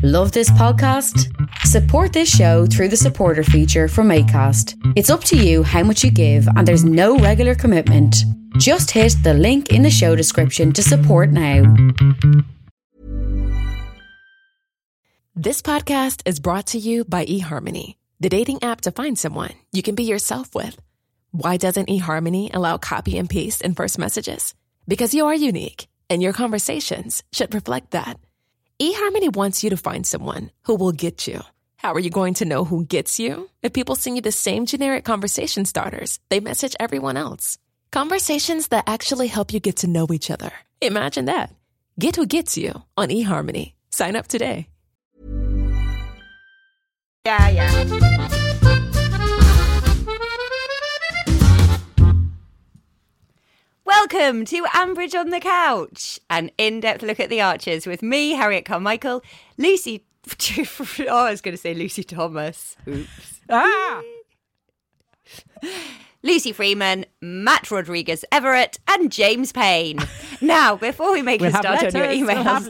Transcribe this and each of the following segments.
Love this podcast? Support this show through the supporter feature from Acast. It's up to you how much you give and there's no regular commitment. Just hit the link in the show description to support now. This podcast is brought to you by eHarmony, the dating app to find someone you can be yourself with. Why doesn't eHarmony allow copy and paste in first messages? Because you are unique, and your conversations should reflect that. eHarmony wants you to find someone who will get you. How are you going to know who gets you? If people send you the same generic conversation starters they message everyone else. Conversations that actually help you get to know each other. Imagine that. Get who gets you on eHarmony. Sign up today. Yeah. Welcome to Ambridge on the Couch, an in-depth look at the Archers with me, Harriet Carmichael, Lucy... I was going to say Lucy Thomas. Oops. Lucy Freeman, Matt Rodriguez Everett, and James Payne. Now, before we make a start on your emails,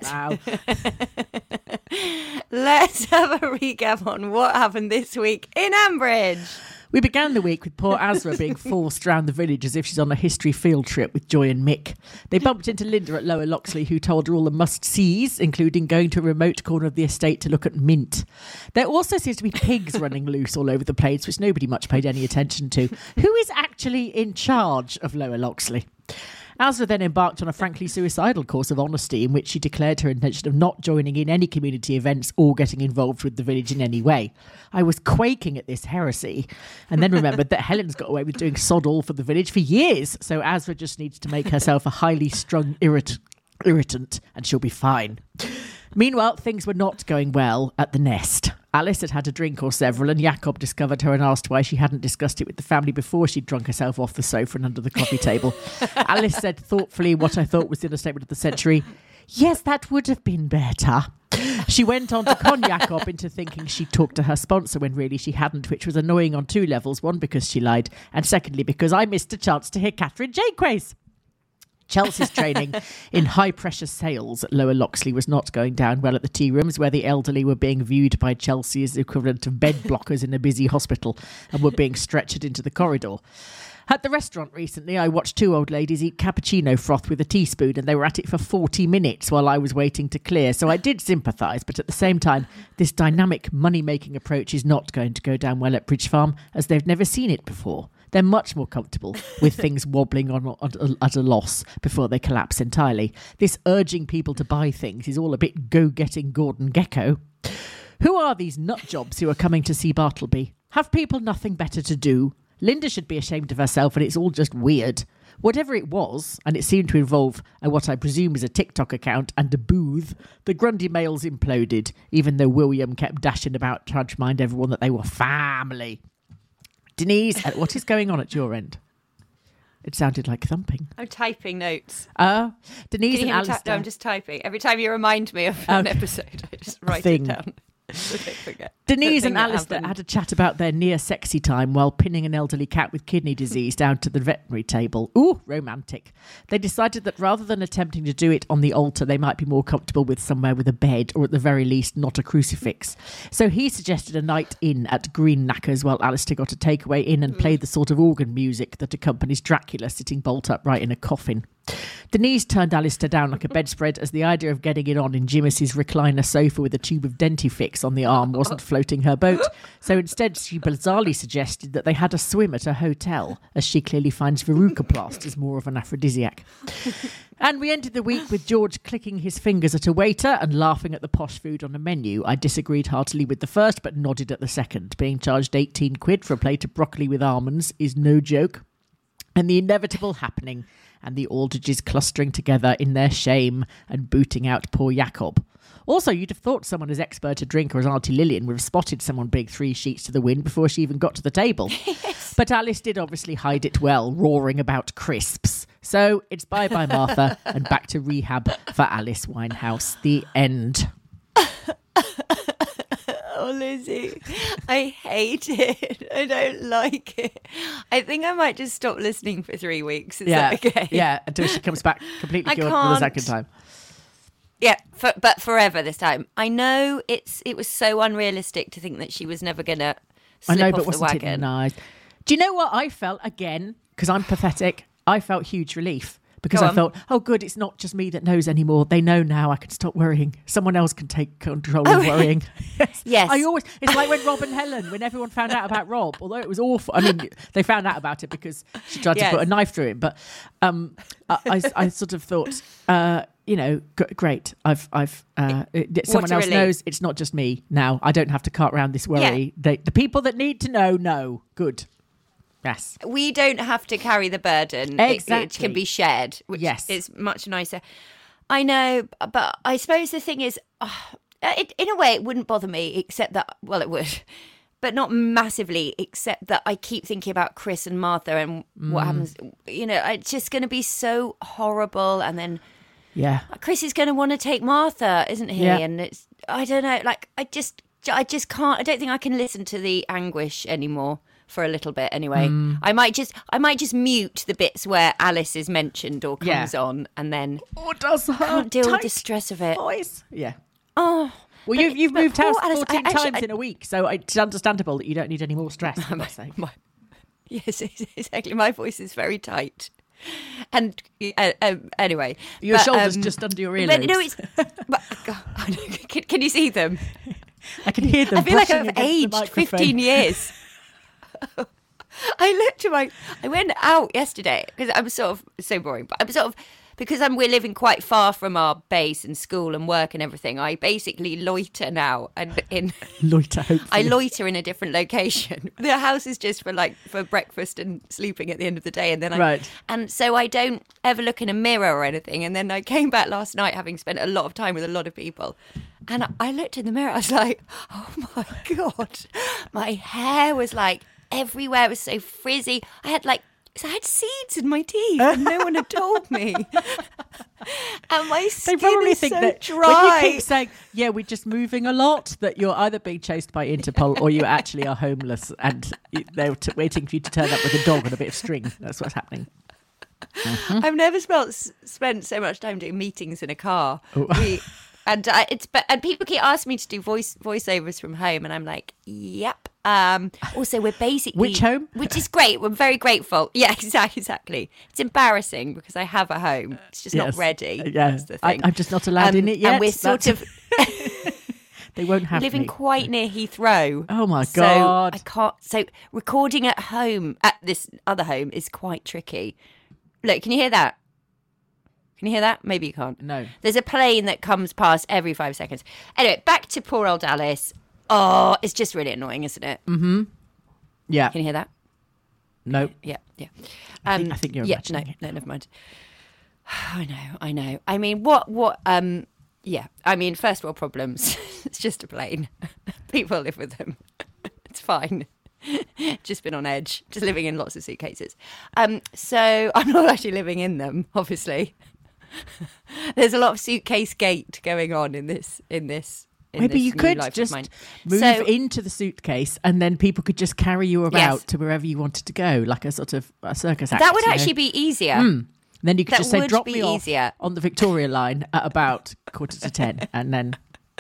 let's have a recap on what happened this week in Ambridge. We began the week with poor Azra being forced around the village as if she's on a history field trip with Joy and Mick. They bumped into Linda at Lower Loxley, who told her all the must-sees, including going to a remote corner of the estate to look at mint. There also seems to be pigs running loose all over the place, which nobody much paid any attention to. Who is actually in charge of Lower Loxley? Azra then embarked on a frankly suicidal course of honesty in which she declared her intention of not joining in any community events or getting involved with the village in any way. I was quaking at this heresy and then remembered that Helen's got away with doing sod all for the village for years, so Azra just needs to make herself a highly strung irritant and she'll be fine. Meanwhile, things were not going well at the Nest. Alice had had a drink or several and Jacob discovered her and asked why she hadn't discussed it with the family before she'd drunk herself off the sofa and under the coffee table. Alice said thoughtfully what I thought was the understatement of the century, "Yes, that would have been better." She went on to con Jacob into thinking she'd talked to her sponsor when really she hadn't, which was annoying on two levels. One, because she lied, and secondly, because I missed a chance to hear Catherine Jakeways. Chelsea's training in high-pressure sales at Lower Loxley was not going down well at the tea rooms, where the elderly were being viewed by Chelsea as the equivalent of bed blockers in a busy hospital and were being stretchered into the corridor. At the restaurant recently, I watched two old ladies eat cappuccino froth with a teaspoon, and they were at it for 40 minutes while I was waiting to clear. So I did sympathise, but at the same time, this dynamic money-making approach is not going to go down well at Bridge Farm, as they've never seen it before. They're much more comfortable with things wobbling at a loss before they collapse entirely. This urging people to buy things is all a bit go-getting Gordon Gekko. Who are these nut jobs who are coming to see Bartleby? Have people nothing better to do? Linda should be ashamed of herself, and it's all just weird. Whatever it was, and it seemed to involve what I presume is a TikTok account and a booth, the Grundy males imploded, even though William kept dashing about trying to remind everyone that they were family. Denise, what is going on at your end? It sounded like thumping. I'm typing notes. Denise and Alistair. I'm just typing. Every time you remind me of an episode, I just write it down. Denise and Alistair had a chat about their near sexy time while pinning an elderly cat with kidney disease down to the veterinary table. Ooh, romantic. They decided that rather than attempting to do it on the altar, they might be more comfortable with somewhere with a bed, or at the very least not a crucifix. So he suggested a night in at Green Knackers while Alistair got a takeaway in and played the sort of organ music that accompanies Dracula sitting bolt upright in a coffin. Denise turned Alistair down like a bedspread, as the idea of getting it on in Jimmy's recliner sofa with a tube of dentifix on the arm wasn't floating her boat. So instead she bizarrely suggested that they had a swim at a hotel, as she clearly finds verrucoplast as more of an aphrodisiac. And we ended the week with George clicking his fingers at a waiter and laughing at the posh food on the menu. I disagreed heartily with the first, but nodded at the second. Being charged 18 quid for a plate of broccoli with almonds is no joke. And the inevitable happening, and the Aldridges clustering together in their shame and booting out poor Jacob. Also, you'd have thought someone as expert a drinker as Auntie Lillian would have spotted someone being 3 sheets to the wind before she even got to the table. Yes. But Alice did obviously hide it well, roaring about crisps. So it's bye-bye Martha and back to rehab for Alice Winehouse. The end. Oh, Lizzie, I hate it. I don't like it. I think I might just stop listening for 3 weeks. Is that okay? Yeah, until she comes back completely cured for the second time. Yeah, but forever this time. I know it was so unrealistic to think that she was never going to slip off but the wasn't it wagon. nice? Do you know what I felt again? Because I'm pathetic. I felt huge relief because Go I on. thought, oh, good, it's not just me that knows anymore. They know now. I can stop worrying. Someone else can take control of worrying. Yes. It's like when Rob and Helen, when everyone found out about Rob, although it was awful. I mean, they found out about it because she tried to Yes. put a knife through him. But I sort of thought, great. Someone else relief. knows. It's not just me now. I don't have to cart around this worry. The people that need to know. Good. Yes. We don't have to carry the burden. Exactly. It can be shared, which Yes. is much nicer. I know, but I suppose the thing is, in a way, it wouldn't bother me, except that, well, it would, but not massively, except that I keep thinking about Chris and Martha and what happens. You know, it's just going to be so horrible. And then Chris is going to want to take Martha, isn't he? Yeah. And it's, I don't know, like, I just can't, I don't think I can listen to the anguish anymore. For a little bit, anyway. I might just mute the bits where Alice is mentioned or comes on, and then does her can't deal with tight the stress of it. voice? Yeah. Oh, Well, you've moved poor house Alice, 14 actually, times in a week, so it's understandable that you don't need any more stress. For God's sake. Yes, exactly. My voice is very tight, and anyway, Your shoulders just under your earlobes. But, no, it's. But, God, can you see them? I can hear them. I feel like brushing I've against the aged microphone. 15 years. I went out yesterday because I'm sort of so boring, but I'm sort of because we're living quite far from our base and school and work and everything. I basically loiter now, and Loiter, hopefully. I loiter in a different location. The house is just for breakfast and sleeping at the end of the day, and then and so I don't ever look in a mirror or anything. And then I came back last night, having spent a lot of time with a lot of people, and I looked in the mirror. I was like, oh my God, my hair was like everywhere. It was so frizzy. I had seeds in my teeth, and no one had told me. And my skin They probably is think so that dry. when you keep saying, yeah, we're just moving a lot, that you're either being chased by Interpol or you actually are homeless and they're waiting for you to turn up with a dog and a bit of string. That's what's happening. Mm-hmm. I've never spent so much time doing meetings in a car. And people keep asking me to do voiceovers from home, and I'm like, yep. Also, we're basically Which home? Which is great. We're very grateful. Yeah, exactly. It's embarrassing because I have a home. It's just not ready. Yeah, That's the thing. I'm just not allowed in it yet. And we're sort of they won't have living me. quite near Heathrow. Oh my God! So I can't. So recording at home at this other home is quite tricky. Look, can you hear that? Can you hear that? Maybe you can't. No. There's a plane that comes past every 5 seconds. Anyway, back to poor old Alice. Oh, it's just really annoying, isn't it? Mm-hmm. Yeah. Can you hear that? No. Yeah. I think you're imagining it. No, never mind. I know. I mean, what? Yeah. I mean, first world problems. It's just a plane. People live with them. It's fine. Just been on edge. Just living in lots of suitcases. So I'm not actually living in them, obviously. There's a lot of suitcase gate going on in this. Maybe you could just move into the suitcase and then people could just carry you about to wherever you wanted to go, like a sort of a circus act. That would actually be easier. Then you could just say, drop me off easier. on the Victoria line at about 10:15 and then...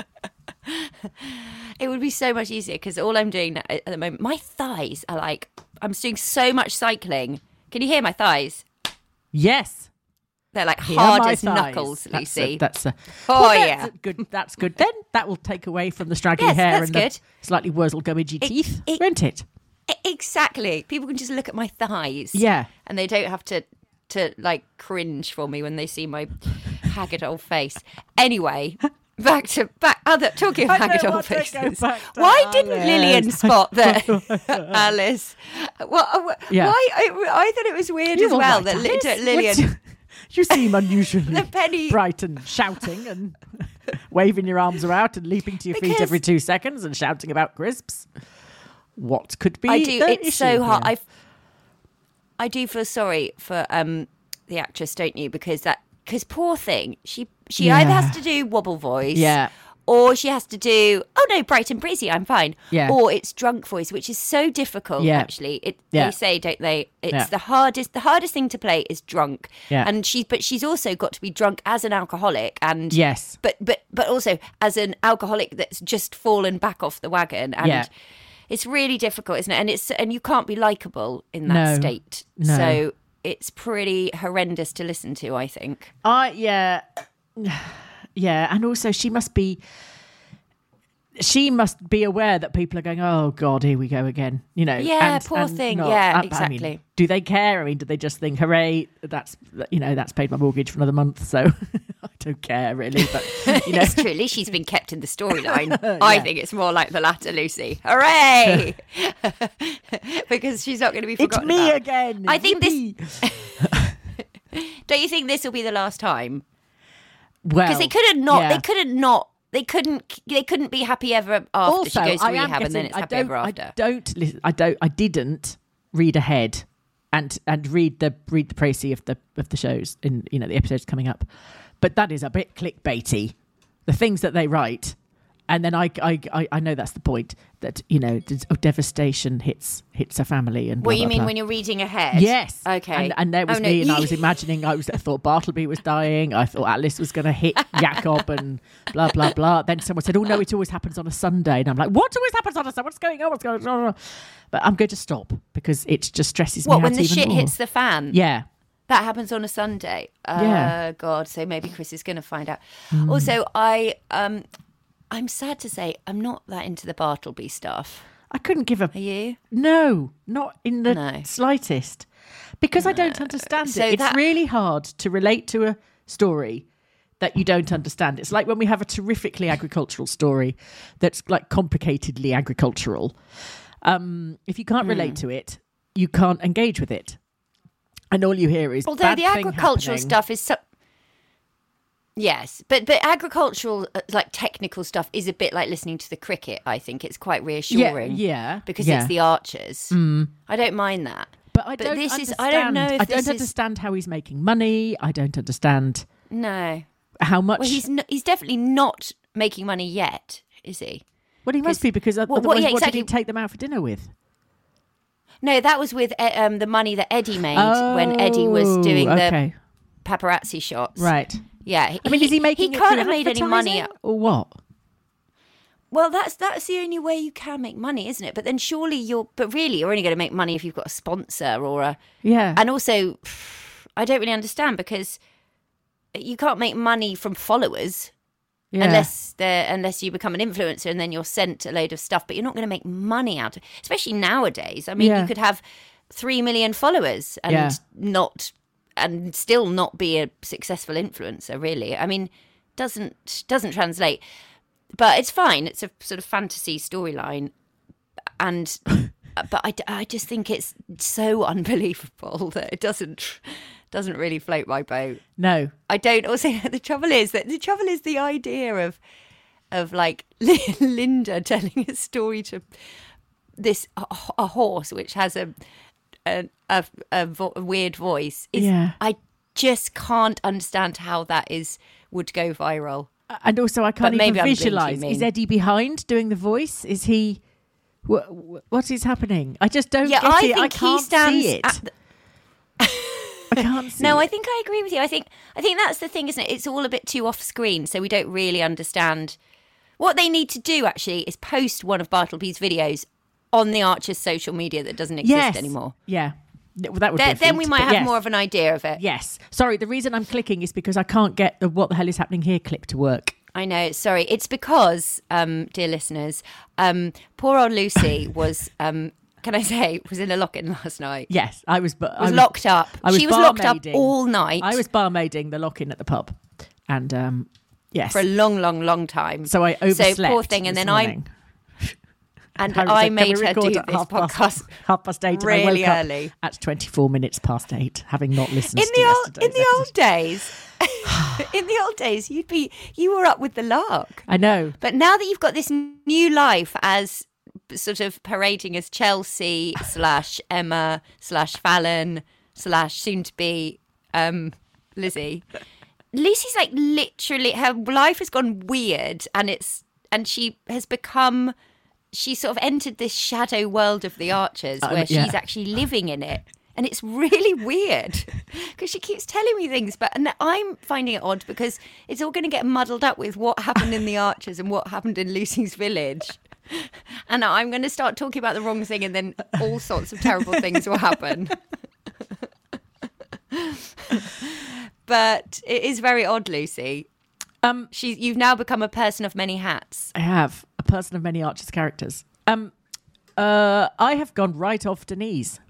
It would be so much easier because all I'm doing at the moment, my thighs are like, I'm doing so much cycling. Can you hear my thighs? Yes. They're like Here hard my as thighs. knuckles, Lucy. That's yeah. Good. That's good. Then that will take away from the straggly hair and the slightly wurzel gummidgy teeth, won't it? Exactly. People can just look at my thighs. Yeah. And they don't have to like cringe for me when they see my haggard old face. Anyway, talking of haggard old faces. Why didn't Lillian spot that Alice? Yeah. Why? I thought it was weird as well that Lillian. You seem unusually The penny- bright and shouting and waving your arms about and leaping to your feet Because- every 2 seconds and shouting about crisps. What could be? I do. The It's issue so hard. here? I do feel sorry for the actress, don't you? Because poor thing, she either has to do wobble voice, Or she has to do, oh no, bright and breezy, I'm fine. Yeah. Or it's drunk voice, which is so difficult, actually. They say, don't they? It's the hardest thing to play is drunk. Yeah. And she's also got to be drunk as an alcoholic. And yes. But also as an alcoholic that's just fallen back off the wagon. And it's really difficult, isn't it? And you can't be likable in that state. No. So it's pretty horrendous to listen to, I think. Yeah, and also she must be aware that people are going, oh God, here we go again. You know, poor thing. Exactly. I mean, do they care? I mean, do they just think, hooray, that's paid my mortgage for another month, so I don't care really. But it's true. At least she's been kept in the storyline. I think it's more like the latter, Lucy. Hooray! Because she's not going to be forgotten. It's me about. again. I think this. Don't you think this will be the last time? Well, because they couldn't be happy ever after. Also, she goes to rehab and then it's happy ever after. I didn't read ahead and read the précis of the shows in the episodes coming up, but that is a bit clickbaity. The things that they write, and then I know that's the point, that devastation hits a family and. What you blah, mean blah. when you're reading ahead? Yes. Okay. And there was me, and I was imagining. I thought Bartleby was dying. I thought Alice was going to hit Jacob, and blah blah blah. Then someone said, "Oh no, it always happens on a Sunday," and I'm like, "What always happens on a Sunday? What's going on? What's going on?" But I'm going to stop because it just stresses me out when the even shit more. hits the fan? Yeah. That happens on a Sunday. Yeah. God. So maybe Chris is going to find out. Also, I'm sad to say I'm not that into the Bartleby stuff. I couldn't give a... Are you? No, not in the slightest. Because I don't understand it. It's really hard to relate to a story that you don't understand. It's like when we have a terrifically agricultural story that's like complicatedly agricultural. If you can't relate to it, you can't engage with it. And all you hear is although bad the thing agricultural happening. stuff is... Yes, but agricultural, like technical stuff, is a bit like listening to the cricket. I think it's quite reassuring. Yeah, because it's the Archers. I don't mind that. But I don't understand. I don't know if I don't understand how he's making money. I don't understand. No. How much? Well, he's definitely not making money yet, is he? Well, he must be, because otherwise, what did he take them out for dinner with? No, that was with the money that Eddie made when Eddie was doing the paparazzi shots. Right. Yeah, I mean, is he making? He can't have made any money, or what? Well, that's the only way you can make money, isn't it? But then surely you're only going to make money if you've got a sponsor or a And also, I don't really understand, because you can't make money from followers unless you become an influencer and then you're sent a load of stuff. But you're not going to make money out of it, especially nowadays. I mean, you could have 3 million followers and still not be a successful influencer, really. I mean, doesn't translate. But it's fine. It's a sort of fantasy storyline. But I just think it's so unbelievable that it doesn't really float my boat. No. I don't. Also, the trouble is the idea of like Linda telling a story to a horse which has a weird voice. I just can't understand how that would go viral. And also, I can't even visualise. Is Eddie behind doing the voice? Is he? What is happening? I just don't get it. I can't see it. I can't see. No, it. I think I agree with you. I think that's the thing, isn't it? It's all a bit too off screen, so we don't really understand. What they need to do actually is post one of Bartleby's videos on the Archers' social media that doesn't exist anymore. Yeah. Well, that would be then we might have more of an idea of it. Yes. Sorry, the reason I'm clicking is because I can't get the "what the hell is happening here" clip to work. I know. Sorry. It's because, dear listeners, poor old Lucy was, can I say, was in a lock-in last night. Yes, I was locked up. She was locked up all night. I was barmaiding the lock-in at the pub. And, yes. For a long, long, long time. So I overslept. So poor thing. And then morning. I made her do this podcast 8:30. Really and I woke early. up at 24 minutes past 8, having not listened to In the old days, you were up with the lark. I know. But now that you've got this new life as sort of parading as Chelsea / Emma / Fallon / soon to be Lizzie, Lucy's like literally, her life has gone weird, and she has become, she sort of entered this shadow world of the Archers where she's actually living in it. And it's really weird because she keeps telling me things, and I'm finding it odd because it's all going to get muddled up with what happened in the Archers and what happened in Lucy's village. And I'm going to start talking about the wrong thing, and then all sorts of terrible things will happen. But it is very odd, Lucy. You've now become a person of many hats. I have, a person of many Archers characters. I have gone right off Denise.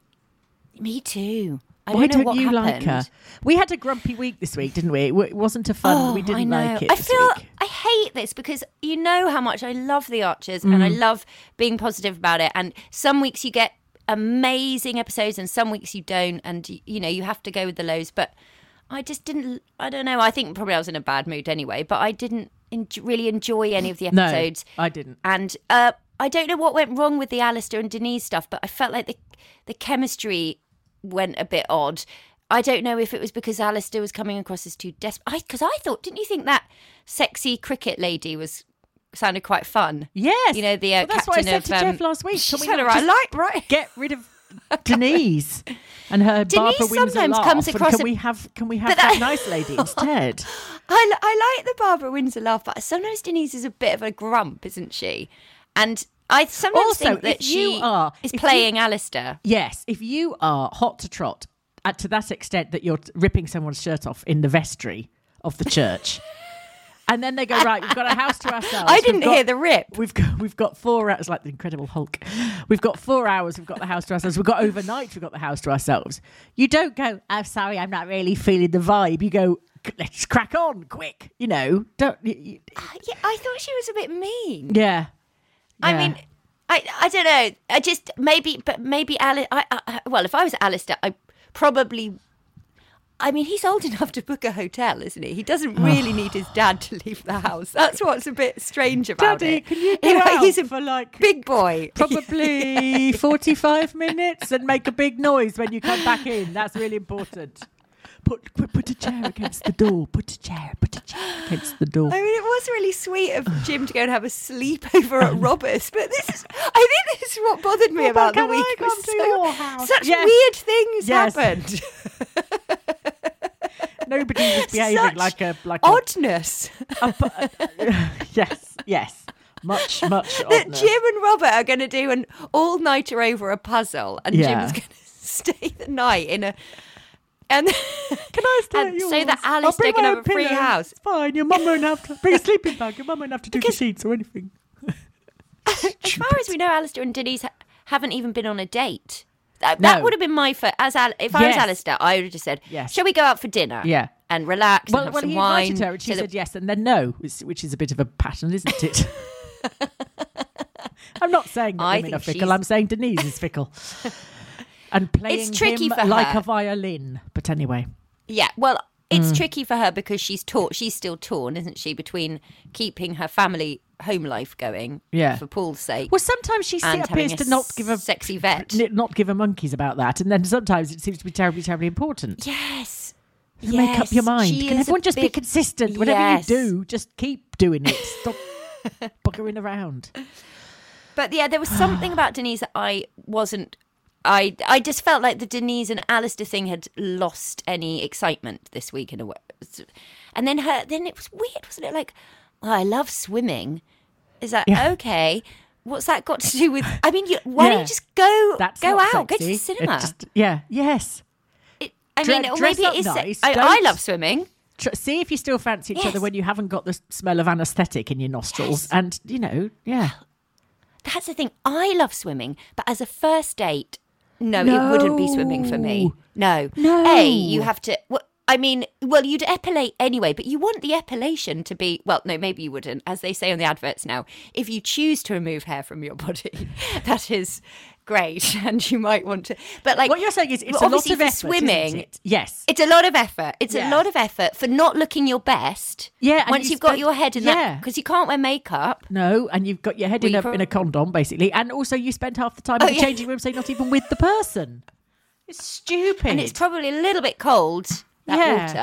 Me too. Why don't you like her? We had a grumpy week this week, didn't we? It wasn't a fun. We didn't like it. I hate this because you know how much I love the Archers and I love being positive about it. And some weeks you get amazing episodes and some weeks you don't, and you have to go with the lows. But I just didn't. I don't know. I think probably I was in a bad mood anyway. But I didn't really enjoy any of the episodes. No, I didn't. And I don't know what went wrong with the Alistair and Denise stuff, but I felt like the chemistry went a bit odd. I don't know if it was because Alistair was coming across as too desperate. Because I thought, didn't you think that sexy cricket lady sounded quite fun? Yes. The that's captain what I said of to Jeff last week. She said, right. Get rid of Denise and her Denise Barbara Windsor sometimes laugh. comes across. Can we have that nice lady instead? I like the Barbara Windsor laugh, but sometimes Denise is a bit of a grump, isn't she? And I sometimes also think that she is playing Alistair. Yes, if you are hot to trot to that extent that you're ripping someone's shirt off in the vestry of the church, and then they go, right, we've got a house to ourselves. I didn't hear the rip. We've got 4 hours, like the Incredible Hulk. We've got 4 hours. We've got the house to ourselves. We've got overnight. We've got the house to ourselves. You don't go, oh, sorry, I'm not really feeling the vibe. You go, let's crack on, quick. Don't. Yeah, I thought she was a bit mean. Yeah. I mean, I don't know. I just maybe Alice. Well, if I was Alistair, I probably. I mean, he's old enough to book a hotel, isn't he? He doesn't really need his dad to leave the house. That's what's a bit strange about Daddy, it. Can you go out he's a for like big boy, probably 45 minutes, and make a big noise when you come back in. That's really important. Put a chair against the door. Put a chair against the door. I mean, it was really sweet of Jim to go and have a sleepover at Robert's, but I think this is what bothered me about the week. Such weird things happened. Nobody was behaving like a oddness. Yes. Much oddness. That Jim and Robert are going to do an all-nighter over a puzzle, and Jim's going to stay the night in a. And can I stay at yours? So that Alistair can have a free house. It's fine. Your mum won't have to bring a sleeping bag. Your mum won't have to do the sheets or anything. As far as we know, Alistair and Denise haven't even been on a date. That would have been my first. If I was Alistair, I would have just said, "Shall we go out for dinner? Yeah, and relax and have some he wine." Invited her and she said yes, and then no, which is a bit of a pattern, isn't it? I'm not saying that women are fickle. I'm saying Denise is fickle. And playing it's tricky him for like her. A violin. But anyway. Yeah, well, it's tricky for her because she's still torn, isn't she, between keeping her family home life going for Paul's sake. Well, sometimes she appears to not give a sexy vet. Not give a monkeys about that. And then sometimes it seems to be terribly, terribly important. Yes. Make up your mind. Can everyone just be consistent? Whatever you do, just keep doing it. Stop buggering around. But yeah, there was something about Denise that I wasn't... I just felt like the Denise and Alistair thing had lost any excitement this week in a way. And then it was weird, wasn't it? Like, I love swimming. Is that okay? What's that got to do with... I mean, why don't you just go out, sexy. go to the cinema? Yes. Maybe it is... Nice. I love swimming. See if you still fancy each other when you haven't got the smell of anaesthetic in your nostrils. And, That's the thing. I love swimming, but as a first date... No, it wouldn't be swimming for me. No. You have to... you'd epilate anyway, but you want the epilation to be... Well, no, maybe you wouldn't. As they say on the adverts now, if you choose to remove hair from your body, that is great, and you might want to... But what you're saying is it's a lot of effort, swimming, isn't it? Yes. It's a lot of effort. It's a lot of effort for not looking your best. Yeah. Once you've got your head in that... Because you can't wear makeup. No, and you've got your head in a condom, basically. And also you spend half the time in the changing room, so you're not even with the person. It's stupid. And it's probably a little bit cold, that water.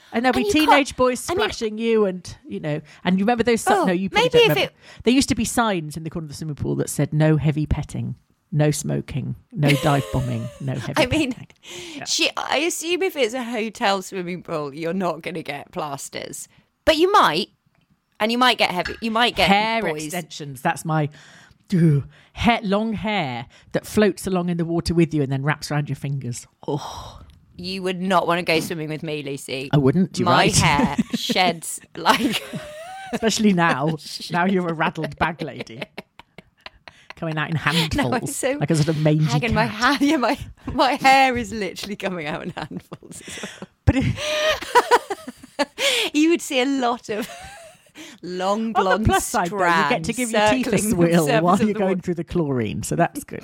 And there'll be teenage boys splashing you, and and you remember those. No, you probably don't remember. There used to be signs in the corner of the swimming pool that said "No heavy petting, no smoking, no dive bombing, no heavy." petting. I assume if it's a hotel swimming pool, you're not going to get plasters, but you might, and you might get heavy. You might get hair boys. Extensions. That's my long hair that floats along in the water with you and then wraps around your fingers. Oh. You would not want to go swimming with me, Lucy. I wouldn't. You're right. My hair sheds like... Especially now. Now you're a raddled bag lady. Coming out in handfuls. No, like a sort of mangy cat. My hair is literally coming out in handfuls as well. But you would see a lot of long blonde on the plus side, though, you get to give your teeth a swirl while you're going through the chlorine, so that's good.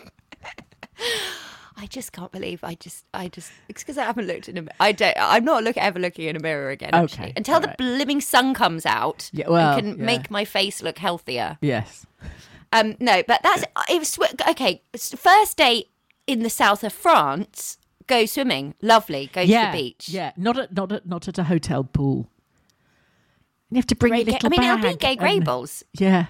I just can't believe it's because I haven't looked in a mirror. I'm not ever looking in a mirror again, actually. Okay, until the blimming sun comes out and can make my face look healthier. Yes. No, but it was okay. First day in the south of France, go swimming. Lovely. Go to the beach. Yeah, not at a hotel pool. You have to bring your little bag. It'll be gay Greyballs. Yeah.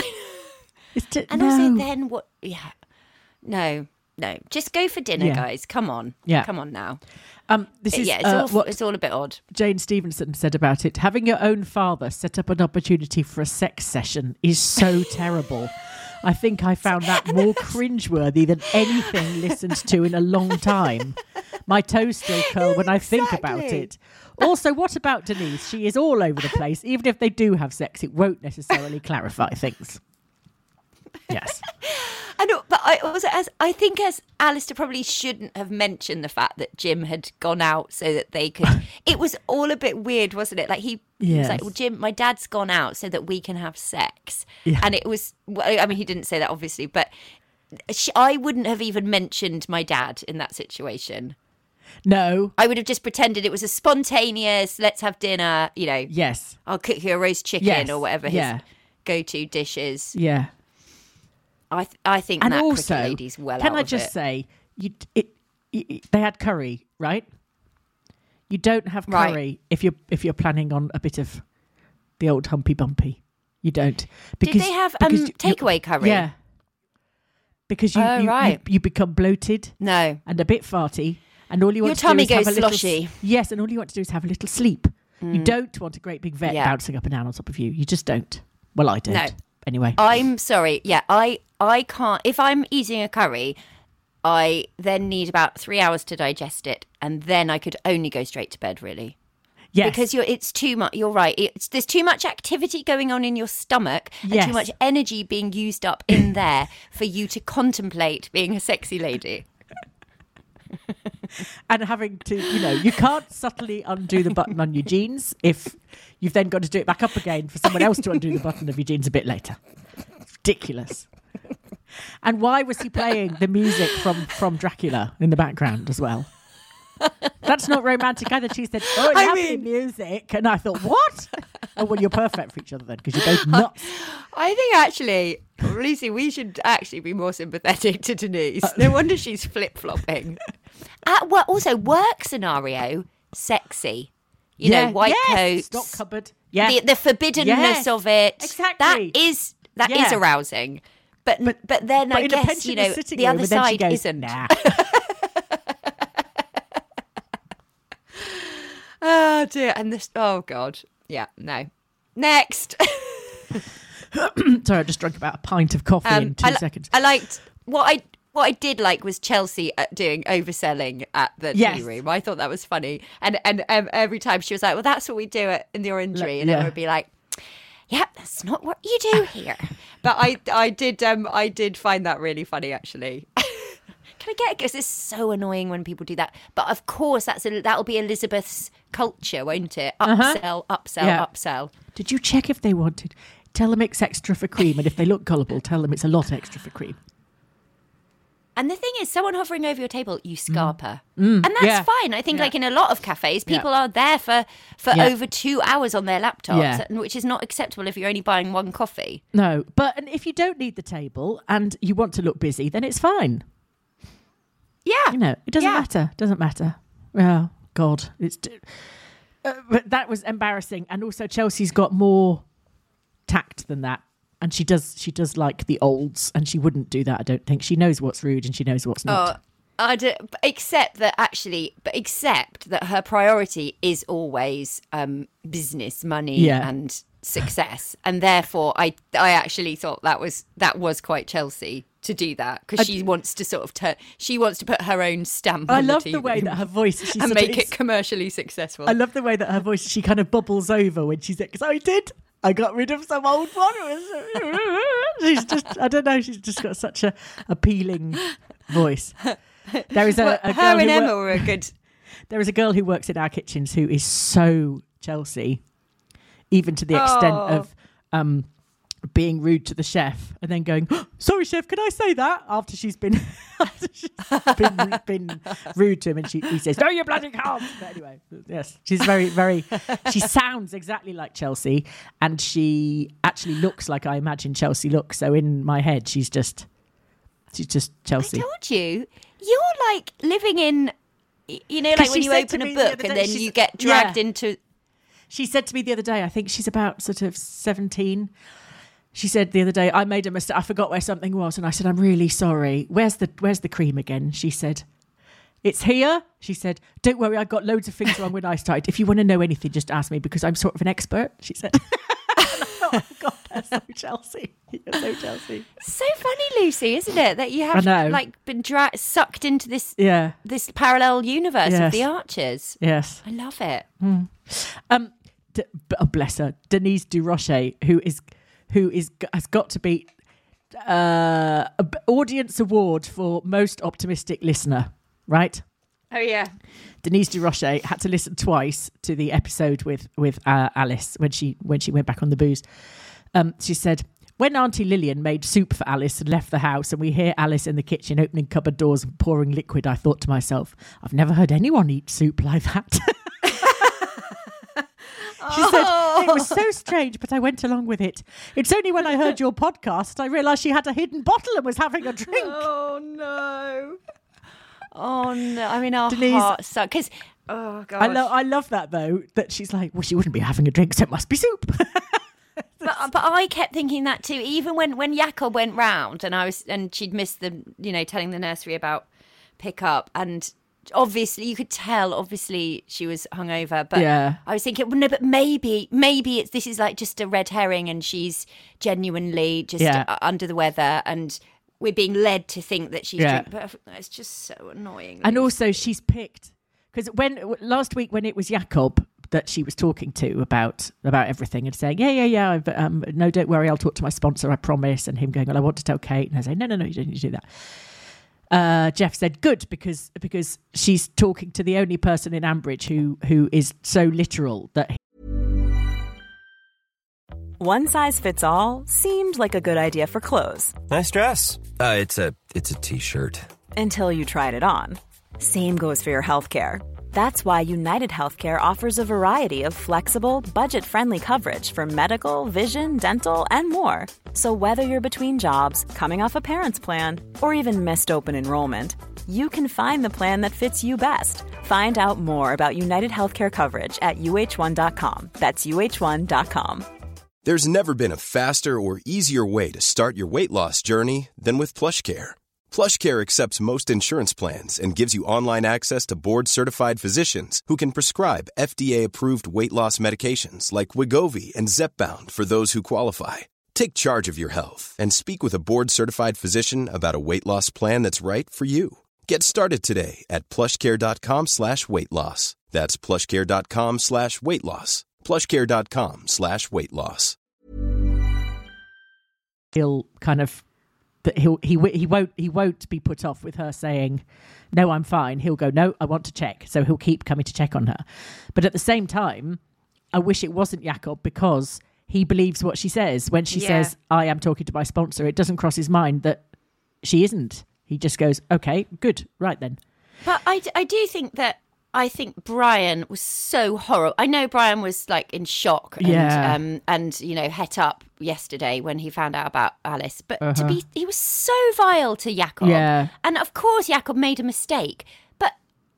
Also then what? Yeah. No. Just go for dinner, guys. Come on. Yeah. Come on now. It's all a bit odd. Jane Stevenson said about it. Having your own father set up an opportunity for a sex session is so terrible. I think I found that more cringeworthy than anything listened to in a long time. My toes still curl when I think about it. Also, what about Denise? She is all over the place. Even if they do have sex, it won't necessarily clarify things. Yes. I know, but I think Alistair probably shouldn't have mentioned the fact that Jim had gone out so that they could. It was all a bit weird, wasn't it? Like he was like, "Well, Jim, my dad's gone out so that we can have sex," and it was. I mean, he didn't say that obviously, but I wouldn't have even mentioned my dad in that situation. No, I would have just pretended it was a spontaneous. Let's have dinner. Yes, I'll cook you a roast chicken or whatever his go-to dish is. Yeah. I think and that also, cricket lady's well can out I of just it. say, they had curry, right? You don't have curry if you're planning on a bit of the old humpy bumpy. You don't. Did they have takeaway curry? Yeah. Because you become bloated. No. And a bit farty, and all you want your to do is tummy have goes a little sloshy. Yes, and all you want to do is have a little sleep. You don't want a great big vet bouncing up and down on top of you. You just don't. Well, I don't. No. Anyway. I'm sorry. Yeah, I can't. If I'm eating a curry, I then need about 3 hours to digest it, and then I could only go straight to bed, really. Yes. Because it's too much. You're right. There's too much activity going on in your stomach and too much energy being used up in there for you to contemplate being a sexy lady. And having to, you can't subtly undo the button on your jeans if you've then got to do it back up again for someone else to undo the button of your jeans a bit later. It's ridiculous. And why was he playing the music from Dracula in the background as well? That's not romantic either. She said, happy music. And I thought, what? Oh, well, you're perfect for each other then, because you're both nuts. I think actually, Lucy, we should actually be more sympathetic to Denise. No wonder she's flip-flopping. Also, work scenario, sexy. White coat. Stock cupboard. Yeah. The forbiddenness of it. Exactly. That is arousing. But then I guess, the other side isn't. Nah. Oh dear, and this. Oh God, yeah, no. Next. Sorry, I just drank about a pint of coffee in 2 seconds. I liked what I did like was Chelsea doing overselling at the tea room. I thought that was funny, and every time she was like, "Well, that's what we do in the Orangery," and it would be like, "Yeah, that's not what you do here." But I did find that really funny, actually. Can I get it? Because it's so annoying when people do that. But of course, that'll be Elizabeth's culture, won't it? Upsell, upsell. Did you check if they wanted? Tell them it's extra for cream, and if they look gullible, tell them it's a lot extra for cream. And the thing is, someone hovering over your table, you scarper. And that's fine. I think like in a lot of cafes, people are there for over 2 hours on their laptops, which is not acceptable if you're only buying one coffee. No, and if you don't need the table and you want to look busy, then it's fine. Yeah. It doesn't matter. Doesn't matter. Oh, God. But that was embarrassing. And also Chelsea's got more tact than that. And she does like the olds, and she wouldn't do that, I don't think. She knows what's rude and she knows what's not. Except that her priority is always business, money, and success, and therefore I actually thought that was quite Chelsea to do that, because she wants to sort of she wants to put her own stamp on the TV. I love the way that her voice and make it commercially successful. I love the way that her voice, she kind of bubbles over when she's excited. I got rid of some old one. She's just, I don't know, she's just got such a appealing voice. There is a girl her and Emma were a good. There is a girl who works in our kitchens who is so Chelsea, even to the extent of being rude to the chef and then going, oh, "Sorry, chef, can I say that?" After she's been been rude to him, and he says, "No, you bloody can't." But anyway, yes, she's very, very. She sounds exactly like Chelsea, and she actually looks like I imagine Chelsea looks. So in my head, she's just Chelsea. I told you, you're like living in, like when you open a book and then you get dragged into. She said to me the other day, I think she's about sort of 17. She said the other day, I made a mistake. I forgot where something was. And I said, I'm really sorry. Where's the cream again? She said, it's here. She said, don't worry, I got loads of things wrong when I started. If you want to know anything, just ask me, because I'm sort of an expert, she said. Oh, God, that's so Chelsea. You're so Chelsea. So funny, Lucy, isn't it? That you have been sucked into this this parallel universe of the Archers. Yes. I love it. Mm. Bless her. Denise Durocher, who has got to be audience award for most optimistic listener, right? Oh yeah. Denise Durocher had to listen twice to the episode with Alice when she went back on the booze. She said, when Auntie Lillian made soup for Alice and left the house, and we hear Alice in the kitchen opening cupboard doors and pouring liquid, I thought to myself, I've never heard anyone eat soup like that. She said, it was so strange, but I went along with it. It's only when I heard your podcast I realised she had a hidden bottle and was having a drink. Oh, no. I mean, our hearts suck. Because, oh, God. I love that, though, that she's like, well, she wouldn't be having a drink, so it must be soup. But I kept thinking that too, even when Jakob went round and she'd missed the, telling the nursery about pickup, and obviously you could tell she was hungover, but I was thinking, well, no, but maybe this is like just a red herring and she's genuinely just under the weather, and we're being led to think that she's drinking. But it's just so annoying. And also she's picked, because last week when it was Jakob that she was talking to about everything and saying, no, don't worry, I'll talk to my sponsor, I promise. And him going, well, I want to tell Kate. And I say, no, you don't need to do that. Jeff said, good, because she's talking to the only person in Ambridge who is so literal that. One size fits all seemed like a good idea for clothes. Nice dress. It's a t-shirt. Until you tried it on. Same goes for your healthcare. That's why United Healthcare offers a variety of flexible, budget-friendly coverage for medical, vision, dental, and more. So whether you're between jobs, coming off a parent's plan, or even missed open enrollment, you can find the plan that fits you best. Find out more about United Healthcare coverage at uh1.com. That's uh1.com. There's never been a faster or easier way to start your weight loss journey than with PlushCare. PlushCare accepts most insurance plans and gives you online access to board-certified physicians who can prescribe FDA-approved weight loss medications like Wegovy and Zepbound for those who qualify. Take charge of your health and speak with a board-certified physician about a weight loss plan that's right for you. Get started today at plushcare.com/weightloss. That's plushcare.com/weightloss. plushcare.com/weightloss. He'll kind of... That he won't be put off with her saying, no, I'm fine. He'll go, no, I want to check. So he'll keep coming to check on her. But at the same time, I wish it wasn't Jakob, because he believes what she says. When she says, I am talking to my sponsor, it doesn't cross his mind that she isn't. He just goes, okay, good, right then. But I do think that, Brian was so horrible. I know Brian was like in shock and het up yesterday when he found out about Alice. But he was so vile to Jakob. Yeah. And of course Jakob made a mistake. But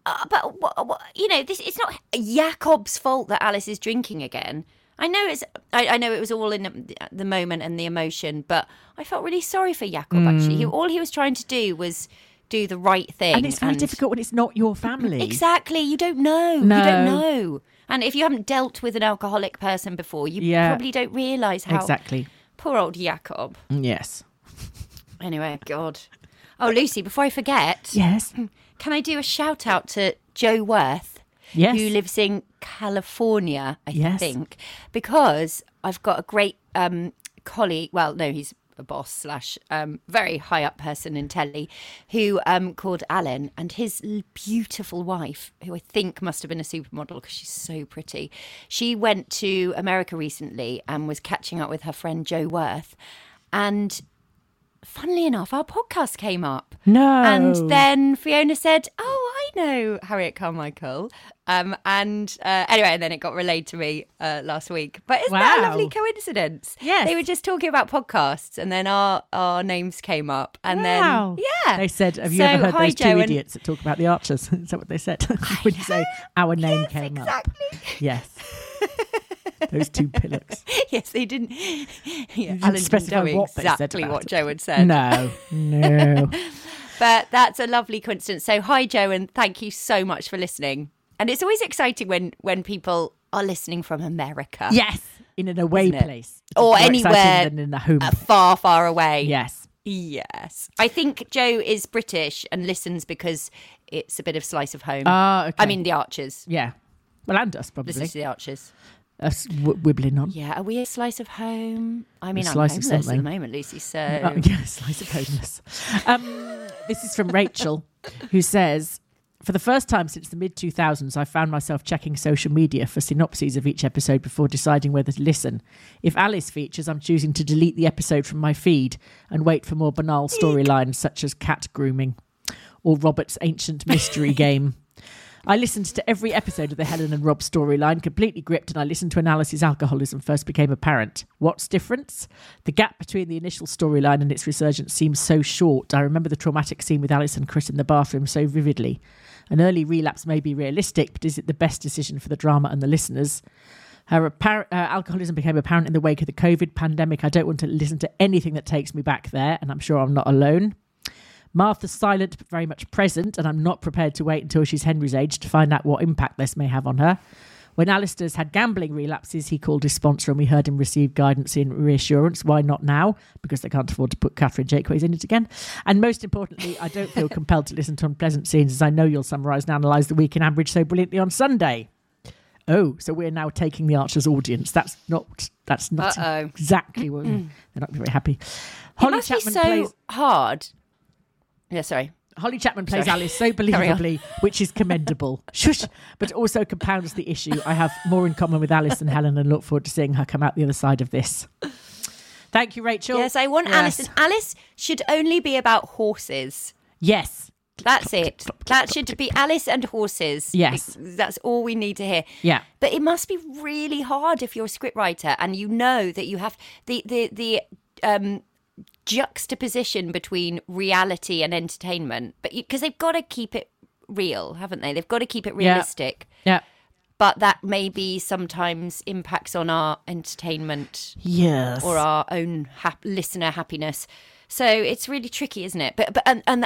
it's not Jakob's fault that Alice is drinking again. I know it was all in the moment and the emotion, but I felt really sorry for Jakob, actually. All he was trying to do was do the right thing. And it's very difficult when it's not your family. Exactly. You don't know. No. You don't know. And if you haven't dealt with an alcoholic person before, you probably don't realise how... Exactly. Poor old Jakob. Yes. Anyway, God. Oh, Lucy, before I forget... Yes? Can I do a shout-out to Joe Worth? Yes. Who lives in California, I think. Because I've got a great colleague... Well, no, he's a boss / very high up person in telly who called Alan, and his beautiful wife, who I think must have been a supermodel because she's so pretty. She went to America recently and was catching up with her friend Joe Worth, and funnily enough, our podcast came up. No. And then Fiona said, "Oh, I know Harriet Carmichael." Anyway, and then it got relayed to me last week. But isn't that a lovely coincidence? Yes. They were just talking about podcasts, and then our names came up. And then, they said, have you ever heard those two idiots that talk about the Archers? Is that what they said? When you say our name came up. Yes. Those two pillocks. Yes, they didn't. Yeah, Alan didn't know exactly what Joe had said. No. But that's a lovely coincidence. So hi, Joe, and thank you so much for listening. And it's always exciting when people are listening from America. Yes, in an away place. Or anywhere than in a home. Far, far away. Yes. Yes. I think Joe is British and listens because it's a bit of slice of home. Okay. I mean, the Archers. Yeah. Well, and us, probably. Listen to the Archers. Us wibbling on. Yeah, are we a slice of home? I mean, I'm homeless at the moment, Lucy, so... yeah, slice of homeless. This is from Rachel, who says... For the first time since the mid-2000s, I found myself checking social media for synopses of each episode before deciding whether to listen. If Alice features, I'm choosing to delete the episode from my feed and wait for more banal storylines such as cat grooming or Robert's ancient mystery game. I listened to every episode of the Helen and Rob storyline, completely gripped, and I listened to when Alice's alcoholism first became apparent. What's different? The gap between the initial storyline and its resurgence seems so short. I remember the traumatic scene with Alice and Chris in the bathroom so vividly. An early relapse may be realistic, but is it the best decision for the drama and the listeners? Her alcoholism became apparent in the wake of the COVID pandemic. I don't want to listen to anything that takes me back there, and I'm sure I'm not alone. Martha's silent but very much present, and I'm not prepared to wait until she's Henry's age to find out what impact this may have on her. When Alistair's had gambling relapses, he called his sponsor and we heard him receive guidance and reassurance. Why not now? Because they can't afford to put Catherine Jakeways in it again. And most importantly, I don't feel compelled to listen to unpleasant scenes, as I know you'll summarise and analyse the week in Ambridge so brilliantly on Sunday. Oh, so we're now taking the Archers audience. That's not exactly what they're not very happy. Holly Chapman plays hard. Yeah, sorry. Holly Chapman plays Alice so believably, which is commendable. Shush! But also compounds the issue. I have more in common with Alice than Helen and look forward to seeing her come out the other side of this. Thank you, Rachel. Yes, I want Alice. And Alice should only be about horses. Yes. That's it. That should be Alice and horses. Yes. That's all we need to hear. Yeah. But it must be really hard if you're a scriptwriter and you know that you have the juxtaposition between reality and entertainment, but because they've got to keep it real, haven't they? They've got to keep it realistic. Yeah. But that maybe sometimes impacts on our entertainment. Yes. Or our own listener happiness. So it's really tricky, isn't it? But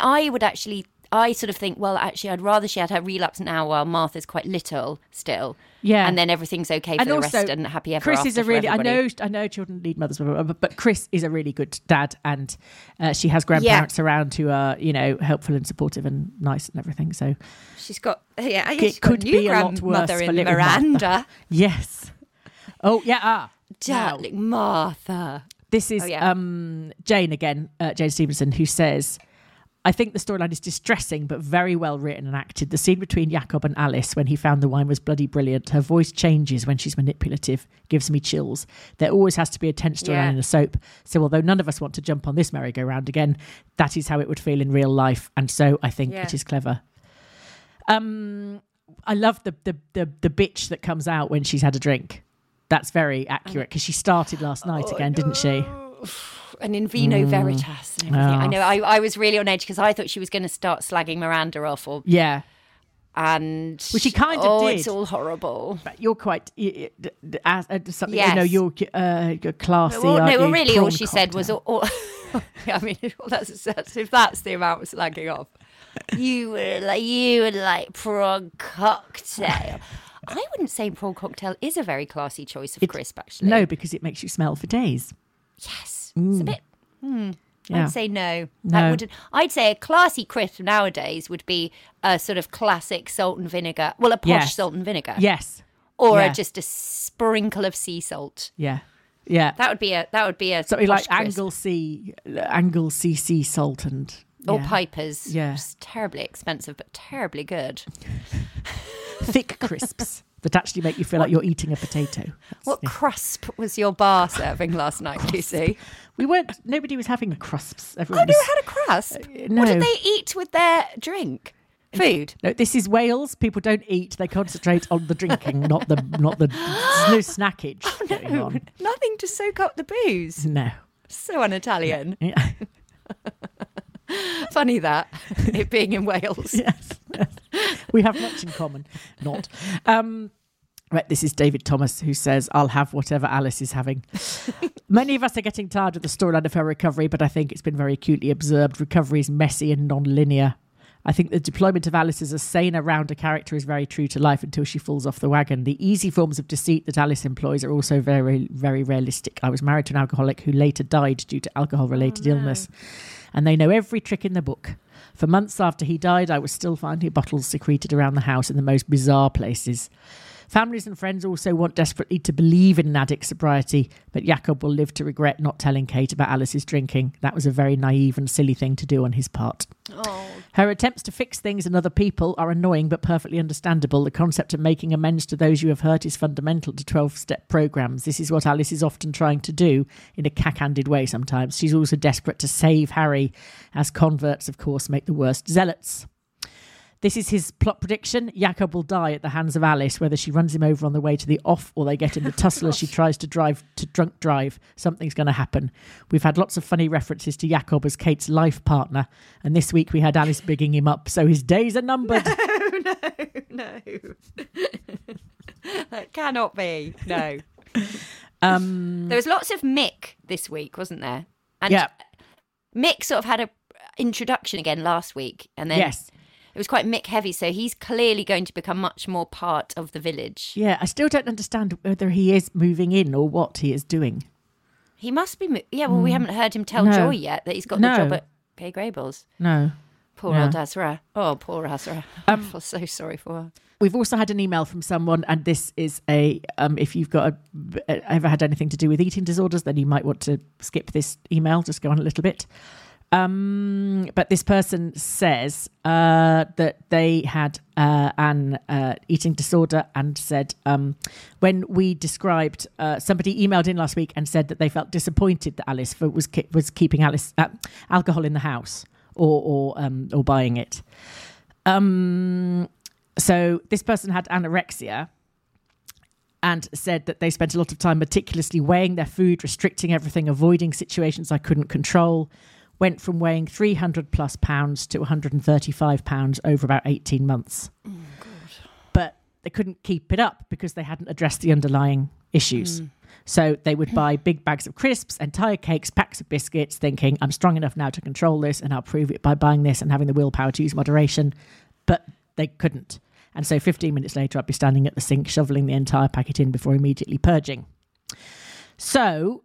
I sort of think, well, actually, I'd rather she had her relapse now while Martha's quite little still. Yeah. And then everything's okay for the rest and happy ever Chris after is a really, I everybody. know children need mothers, but Chris is a really good dad, and she has grandparents around who are, helpful and supportive and nice and everything. So she's got, it could be a lot worse for little Miranda. Martha. Yes. Oh, yeah. Darling Martha. This is Jane again, Jane Stevenson, who says, I think the storyline is distressing but very well written and acted. The scene between Jakob and Alice when he found the wine was bloody brilliant. Her voice changes when she's manipulative, gives me chills. There always has to be a tense storyline in a soap. So although none of us want to jump on this merry-go-round again, that is how it would feel in real life. And so I think it is clever. I love the bitch that comes out when she's had a drink. That's very accurate because she started last night again, didn't she? And in vino veritas and everything. I know I was really on edge because I thought she was going to start slagging Miranda off. and which he kind of did. It's all horrible. But you're quite something. Yes. You're classy. Well, really, all she said was, I mean, that's if that's the amount of slagging off. You would like prawn cocktail. I wouldn't say prawn cocktail is a very classy choice of crisp, actually. No, because it makes you smell for days. Yes, it's a bit. Yeah. I'd say no. That wouldn't. I'd say a classy crisp nowadays would be a sort of classic salt and vinegar. Well, a posh salt and vinegar. Yes. Or just a sprinkle of sea salt. Yeah. Yeah. That would be a something like crisp. Anglesey sea salt and. Or Piper's. Yeah. It's terribly expensive, but terribly good. Thick crisps that actually make you feel like you're eating a potato. What crusp was your bar serving last night, Lucy? Nobody was having crisps. Everyone never had a crusp? No. What did they eat with their drink? Food? No, this is Wales. People don't eat; they concentrate on the drinking, not the. There's no snackage going on. Nothing to soak up the booze. No, so un-Italian. Yeah. Funny that it being in Wales. Yes, we have much in common. Not. Right, this is David Thomas who says, I'll have whatever Alice is having. Many of us are getting tired of the storyline of her recovery, but I think it's been very acutely observed. Recovery is messy and non-linear. I think the deployment of Alice as a saner, rounder character is very true to life until she falls off the wagon. The easy forms of deceit that Alice employs are also very, very realistic. I was married to an alcoholic who later died due to alcohol-related illness, and they know every trick in the book. For months after he died, I was still finding bottles secreted around the house in the most bizarre places. Families and friends also want desperately to believe in an addict's sobriety, but Jacob will live to regret not telling Kate about Alice's drinking. That was a very naive and silly thing to do on his part. Oh. Her attempts to fix things and other people are annoying but perfectly understandable. The concept of making amends to those you have hurt is fundamental to 12-step programs. This is what Alice is often trying to do in a cack-handed way sometimes. She's also desperate to save Harry, as converts, of course, make the worst zealots. This is his plot prediction. Jacob will die at the hands of Alice, whether she runs him over on the way to the off or they get in the tussle as she tries to drunk drive. Something's going to happen. We've had lots of funny references to Jacob as Kate's life partner, and this week we had Alice bigging him up, so his days are numbered. No. That cannot be. No. There was lots of Mick this week, wasn't there? And Mick sort of had a introduction again last week, and then it was quite Mick heavy, so he's clearly going to become much more part of the village. Yeah, I still don't understand whether he is moving in or what he is doing. He must be. We haven't heard him tell Joy yet that he's got the job at Gay Greyballs. No. Poor old Azra. Oh, poor Azra. I feel so sorry for her. We've also had an email from someone, and this is if you've got ever had anything to do with eating disorders, then you might want to skip this email, just go on a little bit. But this person says that they had an eating disorder and said when we described, somebody emailed in last week and said that they felt disappointed that Alice was keeping Alice alcohol in the house or buying it. So this person had anorexia and said that they spent a lot of time meticulously weighing their food, restricting everything, avoiding situations I couldn't control. Went from weighing 300 plus pounds to 135 pounds over about 18 months. Oh, God. But they couldn't keep it up because they hadn't addressed the underlying issues. So they would buy big bags of crisps, entire cakes, packs of biscuits, thinking, I'm strong enough now to control this and I'll prove it by buying this and having the willpower to use moderation. But they couldn't. And so 15 minutes later, I'd be standing at the sink, shoveling the entire packet in before immediately purging. So,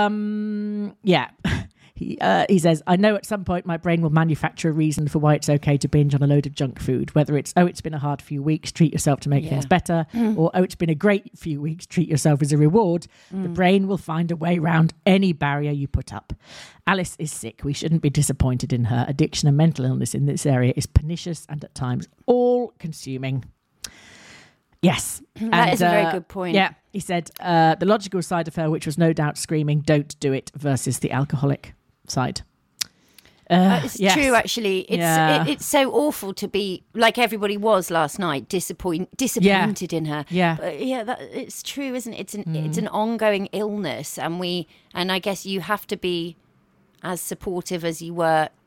He says, I know at some point my brain will manufacture a reason for why it's okay to binge on a load of junk food, whether it's, it's been a hard few weeks, treat yourself to make things better, or, it's been a great few weeks, treat yourself as a reward. The brain will find a way around any barrier you put up. Alice is sick. We shouldn't be disappointed in her. Addiction and mental illness in this area is pernicious and at times all-consuming. Yes. That is a very good point. Yeah. He said, the logical side of her, which was no doubt screaming, don't do it, versus the alcoholic side. It's true, actually. It's so awful to be, like everybody was last night, disappointed in her. Yeah. But it's true, isn't it? It's an ongoing illness, and I guess you have to be as supportive as you were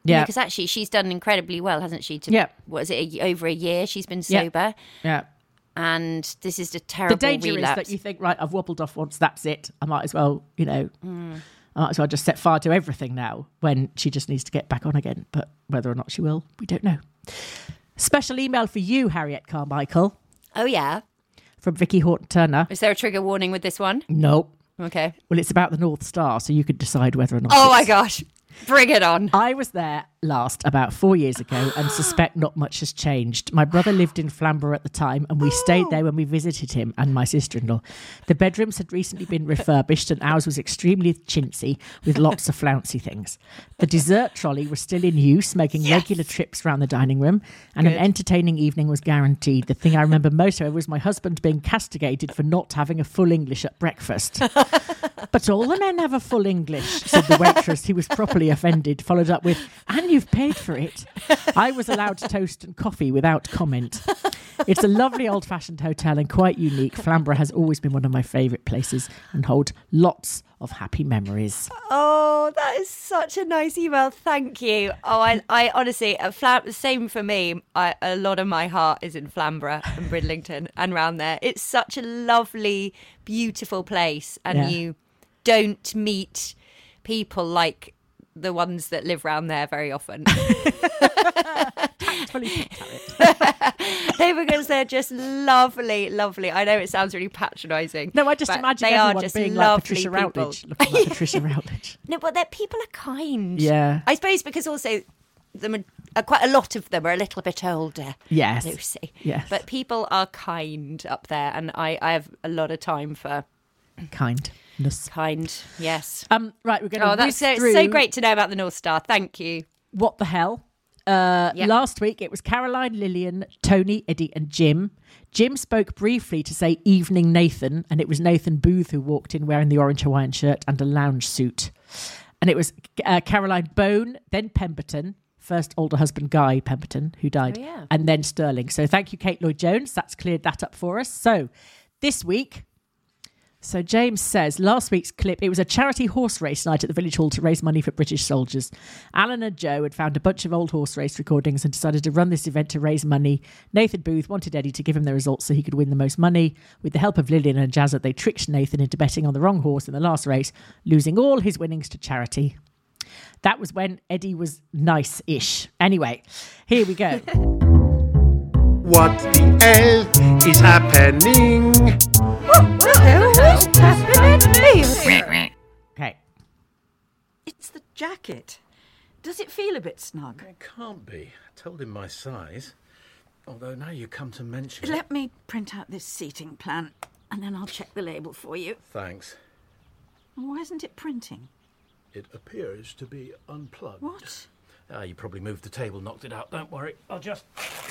Yeah. Because actually she's done incredibly well, hasn't she? What is it, over a year she's been sober? Yeah. And this is a terrible relapse. The danger is that you think, right, I've wobbled off once, that's it. I might as well, I might as well just set fire to everything now, when she just needs to get back on again. But whether or not she will, we don't know. Special email for you, Harriet Carmichael. Oh, yeah. From Vicky Horton-Turner. Is there a trigger warning with this one? Nope. Okay. Well, it's about the North Star, so you could decide whether or not. Oh, my gosh. Bring it on. I was there last about 4 years ago and suspect not much has changed. My brother lived in Flamborough at the time and we stayed there when we visited him and my sister-in-law. The bedrooms had recently been refurbished and ours was extremely chintzy with lots of flouncy things. The dessert trolley was still in use, making regular trips around the dining room, and an entertaining evening was guaranteed. The thing I remember most, however, was my husband being castigated for not having a full English at breakfast. But all the men have a full English, said the waitress, who was properly offended, followed up with, and you've paid for it. I was allowed toast and coffee without comment. It's a lovely old-fashioned hotel and quite unique. Flamborough has always been one of my favourite places and hold lots of happy memories. Oh, that is such a nice email. Thank you. Oh, I honestly, same for me. A lot of my heart is in Flamborough and Bridlington and round there. It's such a lovely, beautiful place, and you don't meet people like the ones that live round there very often. No, because they're just lovely. I know it sounds really patronising. No, I just imagine everyone just being like Patricia Routledge. Looking like Patricia Routledge. No, but people are kind. Yeah. I suppose because also quite a lot of them are a little bit older. Yes. Lucy. Yes. But people are kind up there, and I have a lot of time for kindness. Kind, yes. Right, we're going to that's so great to know about the North Star. Thank you. What the hell? Last week it was Caroline, Lillian, Tony, Eddie and Jim. Jim spoke briefly to say evening Nathan, and it was Nathan Booth who walked in wearing the orange Hawaiian shirt and a lounge suit. And it was Caroline Bone, then Pemberton, first older husband Guy Pemberton, who died, and then Sterling. So thank you, Kate Lloyd-Jones. That's cleared that up for us. So this week... So James says, last week's clip, it was a charity horse race night at the village hall to raise money for British soldiers. Alan and Joe had found a bunch of old horse race recordings and decided to run this event to raise money. Nathan Booth wanted Eddie to give him the results so he could win the most money. With the help of Lillian and Jazza, they tricked Nathan into betting on the wrong horse in the last race, losing all his winnings to charity. That was when Eddie was nice-ish. Anyway, here we go. What the hell is happening? What the hell is happening? Okay. It's the jacket. Does it feel a bit snug? It can't be. I told him my size. Although now you come to mention it. Let me print out this seating plan and then I'll check the label for you. Thanks. Why isn't it printing? It appears to be unplugged. What? You probably moved the table, knocked it out. Don't worry. I'll just...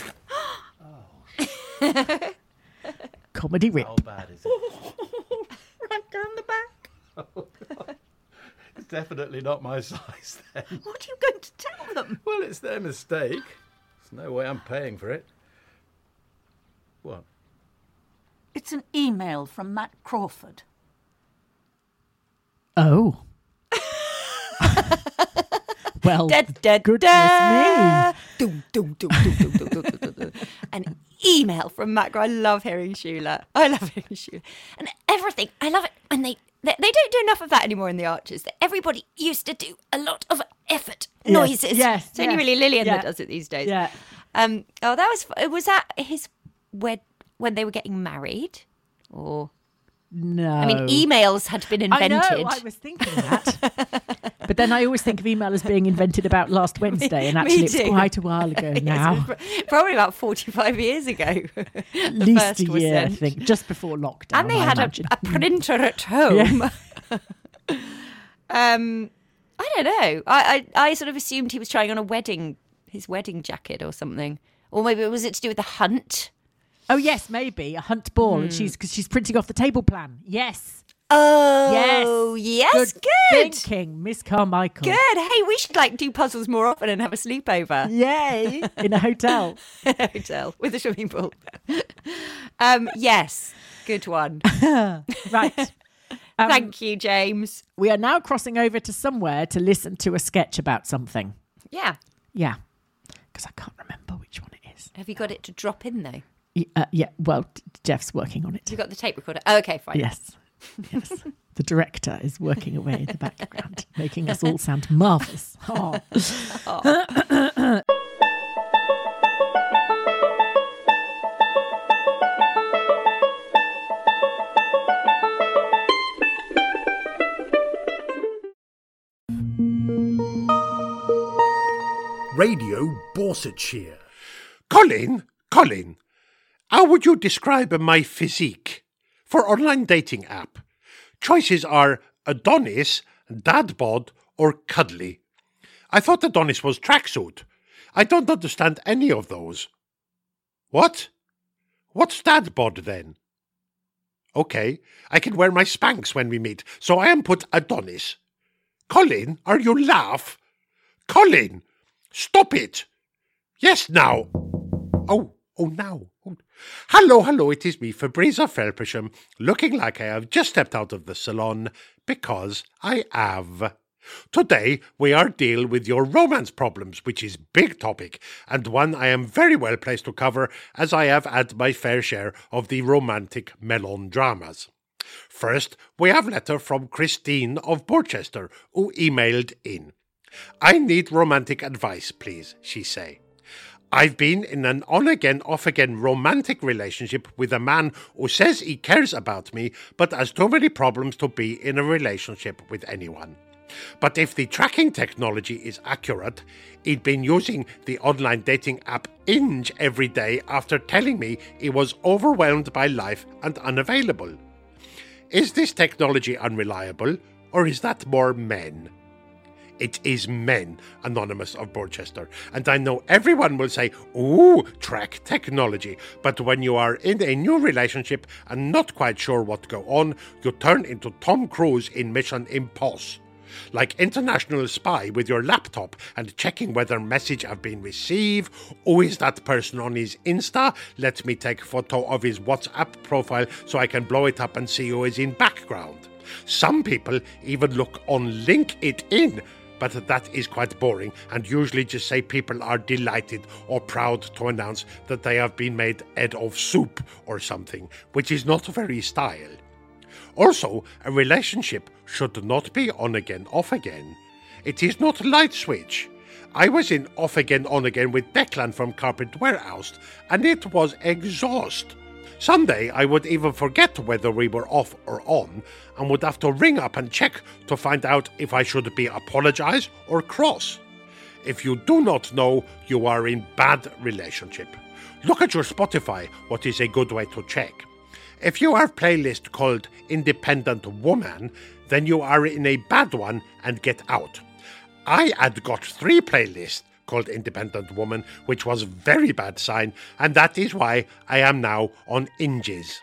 Comedy rip. How bad is it? Right down the back. Oh, God. It's definitely not my size then. What are you going to tell them? Well, it's their mistake. There's no way I'm paying for it. What? It's an email from Matt Crawford. Oh. Well, goodness me. An email from Matt. I love hearing Shula. And everything. I love it. And they don't do enough of that anymore in the Archers. That everybody used to do a lot of effort noises. Yes. It's only really Lillian that does it these days. Yeah. Was that his when they were getting married, or? No. I mean, emails had been invented. I know, I was thinking that. But then I always think of email as being invented about last Wednesday, and actually it's quite a while ago now. Probably about 45 years ago. At least a year, I think, just before lockdown. And they had a printer at home. Yeah. I don't know. I sort of assumed he was trying on his wedding jacket or something. Or maybe was it to do with the hunt? Oh, yes, maybe. A hunt ball. And she's printing off the table plan. Yes. Oh, yes. Good thinking, Miss Carmichael. Good. Hey, we should do puzzles more often and have a sleepover. Yay. In a hotel. In a hotel with a swimming pool. Yes. Good one. Right. Thank you, James. We are now crossing over to somewhere to listen to a sketch about something. Yeah. Yeah. Because I can't remember which one it is. Have you got it to drop in, though? Yeah, well, Jeff's working on it. You've got the tape recorder? Oh, okay, fine. Yes. The director is working away in the background, making us all sound marvellous. Oh. Radio Borsetshire. Colin, how would you describe my physique for online dating app? Choices are Adonis, dad bod, or cuddly. I thought Adonis was tracksuit. I don't understand any of those. What? What's dad bod then? Okay, I can wear my Spanx when we meet, so I am put Adonis. Colin, are you laugh? Colin, stop it. Yes, now. Oh, now. Oh. Hello, it is me, Fabrizio Felpersham, looking like I have just stepped out of the salon, because I have. Today, we are deal with your romance problems, which is big topic, and one I am very well placed to cover, as I have had my fair share of the romantic melodramas. First, we have a letter from Christine of Borchester, who emailed in. I need romantic advice, please, she say. I've been in an on-again, off-again romantic relationship with a man who says he cares about me, but has too many problems to be in a relationship with anyone. But if the tracking technology is accurate, he'd been using the online dating app Hinge every day after telling me he was overwhelmed by life and unavailable. Is this technology unreliable, or is that more men? It is men, Anonymous of Borchester, and I know everyone will say, ooh, track technology, but when you are in a new relationship and not quite sure what go on, you turn into Tom Cruise in Mission Impossible. Like international spy with your laptop and checking whether message have been received. Who is that person on his Insta? Let me take photo of his WhatsApp profile so I can blow it up and see who is in background. Some people even look on LinkedIn, but that is quite boring and usually just say people are delighted or proud to announce that they have been made head of soup or something, which is not very style. Also, a relationship should not be on again, off again. It is not light switch. I was in off again, on again with Declan from Carpet Warehouse, and it was exhaust. Someday I would even forget whether we were off or on, and would have to ring up and check to find out if I should be apologize or cross. If you do not know, you are in bad relationship. Look at your Spotify, what is a good way to check. If you have playlist called Independent Woman, then you are in a bad one and get out. I had got 3 playlists called Independent Woman, which was very bad sign, and that is why I am now on Hinges.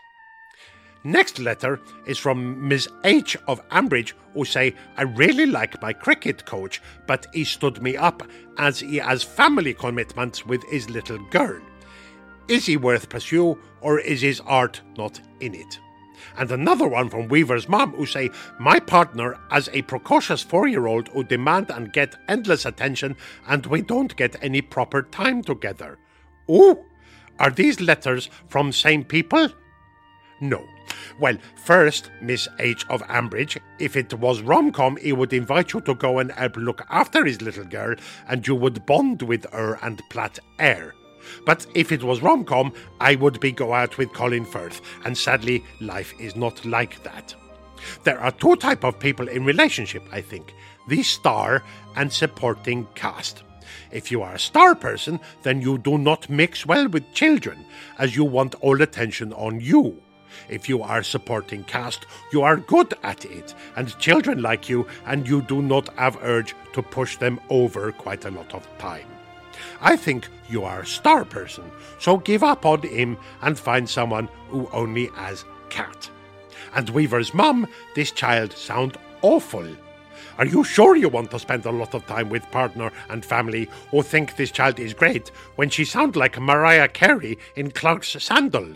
Next letter is from Ms. H of Ambridge, who say, I really like my cricket coach, but he stood me up as he has family commitments with his little girl. Is he worth pursue, or is his art not in it? And another one from Weaver's mom, who say, my partner has a precocious 4-year-old who demand and get endless attention, and we don't get any proper time together. Ooh, are these letters from same people? No. Well, first, Miss H of Ambridge, if it was rom-com, he would invite you to go and help look after his little girl, and you would bond with her and plait air. But if it was rom-com, I would be go out with Colin Firth, and sadly, life is not like that. There are 2 types of people in relationship, I think, the star and supporting cast. If you are a star person, then you do not mix well with children, as you want all attention on you. If you are supporting cast, you are good at it, and children like you, and you do not have urge to push them over quite a lot of time. I think you are a star person, so give up on him and find someone who only has cat. And Weaver's mum, this child sound awful. Are you sure you want to spend a lot of time with partner and family who think this child is great when she sound like Mariah Carey in Clark's sandals?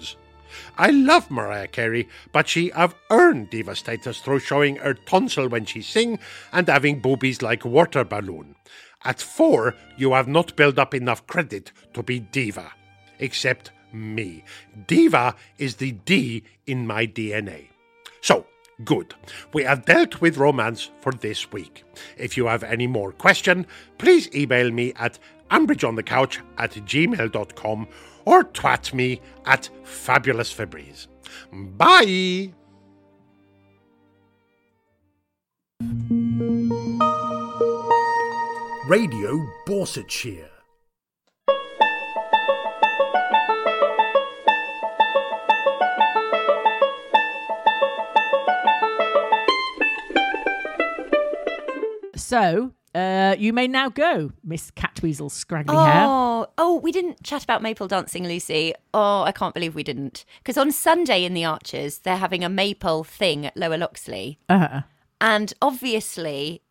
I love Mariah Carey, but she have earned diva status through showing her tonsil when she sing and having boobies like water balloon. At 4, you have not built up enough credit to be diva. Except me. Diva is the D in my DNA. So, good. We have dealt with romance for this week. If you have any more question, please email me at ambridgeonthecouch@gmail.com or twat me at fabulousfabrice. Bye! Radio Borsetshire. So, you may now go, Miss Catweasel's scraggly hair. Oh, we didn't chat about maple dancing, Lucy. Oh, I can't believe we didn't. Because on Sunday in the Archers, they're having a maple thing at Lower Loxley. Uh-huh. And obviously,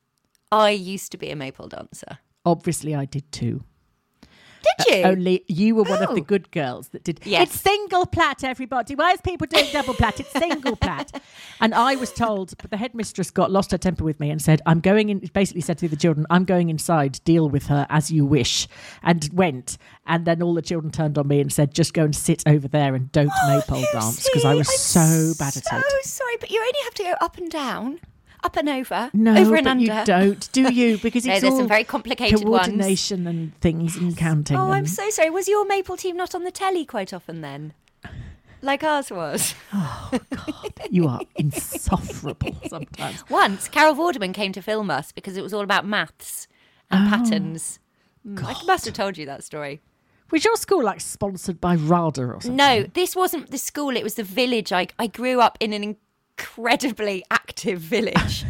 I used to be a maple dancer. Obviously, I did too. Did you? Only you were one of the good girls that did. Yes. It's single plat, everybody. Why is people doing double plat? It's single plat. And I was told, but the headmistress lost her temper with me and said, I'm going in, basically said to the children, I'm going inside, deal with her as you wish. And went. And then all the children turned on me and said, just go and sit over there and don't maple dance. Because I was so bad at it. I'm so sorry, but you only have to go up and down. Up and over, no, over and but under. You don't, do you? Because it's there's all some very complicated coordination ones. And things and counting. Oh, I'm so sorry. Was your maple team not on the telly quite often then? Like ours was. Oh, God. You are insufferable sometimes. Once, Carol Vorderman came to film us because it was all about maths and patterns. I must have told you that story. Was your school like sponsored by RADA or something? No, this wasn't the school. It was the village. I grew up in an incredibly active village.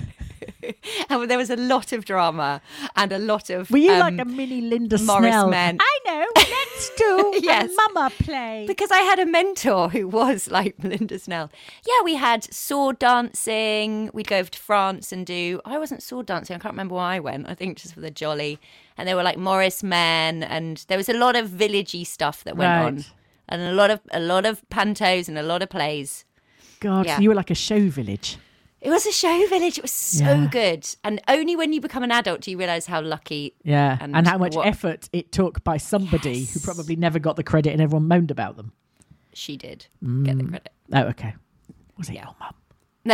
And there was a lot of drama and a lot of... Were you like a mini Linda Morris Snell? men. I know, let's do Yes. a mama play. Because I had a mentor who was like Linda Snell. Yeah, we had sword dancing. We'd go over to France and do... I wasn't sword dancing. I can't remember why I went. I think just for the jolly. And there were like Morris men and there was a lot of villagey stuff that went on. And a lot of pantos and a lot of plays. God, Yeah. so you were like a show village. It was a show village. It was so good. And only when you become an adult do you realise how lucky... Yeah, and how much effort it took by somebody who probably never got the credit and everyone moaned about them. She did get the credit. Oh, okay. Was it your mum? No,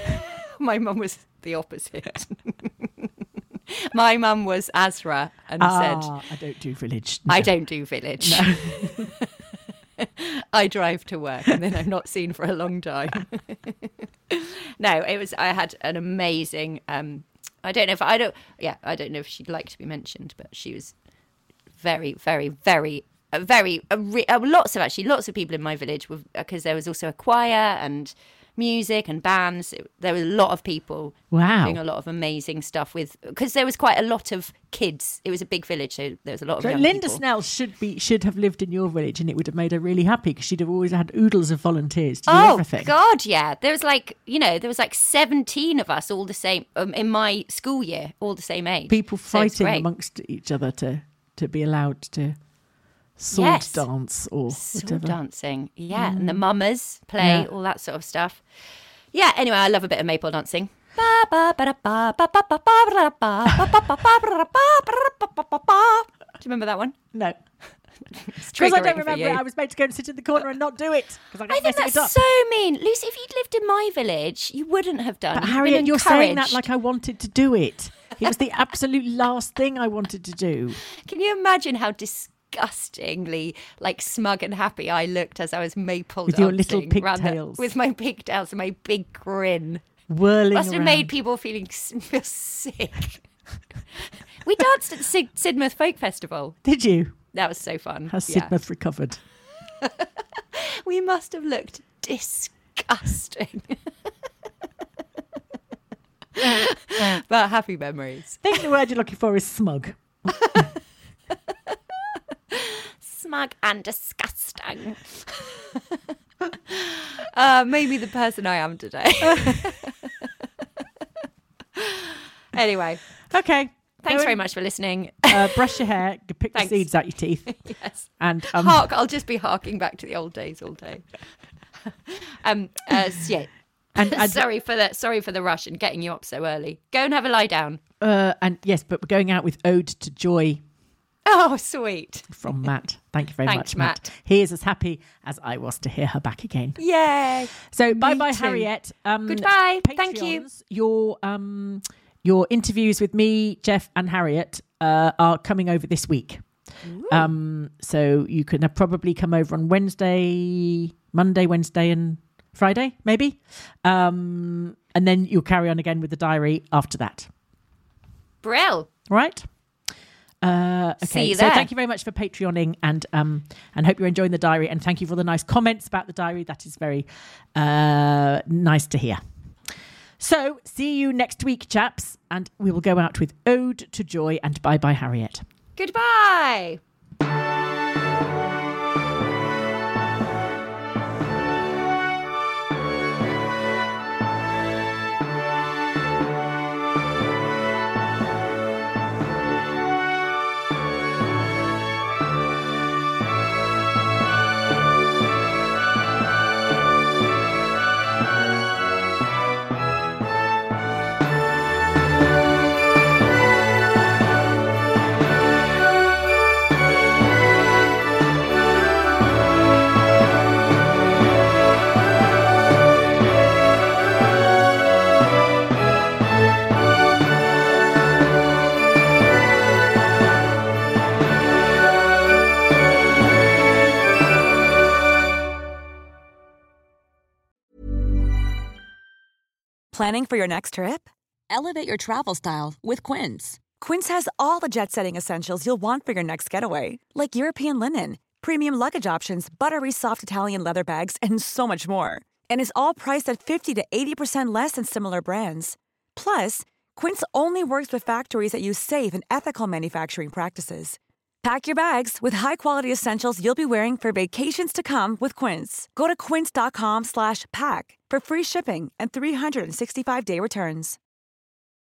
my mum was the opposite. My mum was Azra and said... I don't do village. No. I don't do village. No. I drive to work and then I'm not seen for a long time. No, it was. I had an amazing. I don't know if she'd like to be mentioned, but she was very, very, very, lots of people in my village were, because there was also a choir and music and bands. There were a lot of people doing a lot of amazing stuff because there was quite a lot of kids. It was a big village, so there was a lot of young Linda people. Snell should have lived in your village, and it would have made her really happy because she'd have always had oodles of volunteers to do everything. Oh God, yeah. There was like 17 of us, all the same in my school year, all the same age. People fighting amongst each other to be allowed to sword dance or sword whatever. dancing, and the mummers play all that sort of stuff. Yeah. Anyway, I love a bit of maple dancing. Do you remember that one? No. Because I don't remember it. I was made to go and sit in the corner and not do it. I think that's so mean. Lucy, if you'd lived in my village, you wouldn't have done. But Harriet, you're saying that like I wanted to do it. It was the absolute last thing I wanted to do. Can you imagine how disgustingly like smug and happy I looked as I was maple with dancing? With your little pigtails. With my pigtails and my big grin. Whirling Must have around. made people feel sick. We danced at the Sidmouth Folk Festival. Did you? That was so fun. Has Sidmouth recovered? We must have looked disgusting. But happy memories. I think the word you're looking for is smug. Smug and disgusting. Maybe the person I am today. Anyway. Okay. Thanks very much for listening. Brush your hair, pick the seeds out your teeth. Yes. And hark. I'll just be harking back to the old days all day. Yeah. And sorry for the rush and getting you up so early. Go and have a lie down. And yes, but we're going out with Ode to Joy. Oh, sweet. From Matt. Thank you very much, Thanks, Matt. He is as happy as I was to hear her back again. Yay. So bye-bye, Harriet. Goodbye. Patreons, Thank you. Your interviews with me, Jeff and Harriet are coming over this week. So you can probably come over on Monday, Wednesday and Friday, maybe. And then you'll carry on again with the diary after that. Brill. Right? Okay. See you there. So thank you very much for Patreoning and hope you're enjoying the diary. And thank you for the nice comments about the diary. That is very nice to hear. So see you next week, chaps. And we will go out with Ode to Joy and bye-bye, Harriet. Goodbye. Planning for your next trip? Elevate your travel style with Quince. Quince has all the jet-setting essentials you'll want for your next getaway, like European linen, premium luggage options, buttery soft Italian leather bags, and so much more. And is all priced at 50 to 80% less than similar brands. Plus, Quince only works with factories that use safe and ethical manufacturing practices. Pack your bags with high-quality essentials you'll be wearing for vacations to come with Quince. Go to quince.com/pack for free shipping and 365-day returns.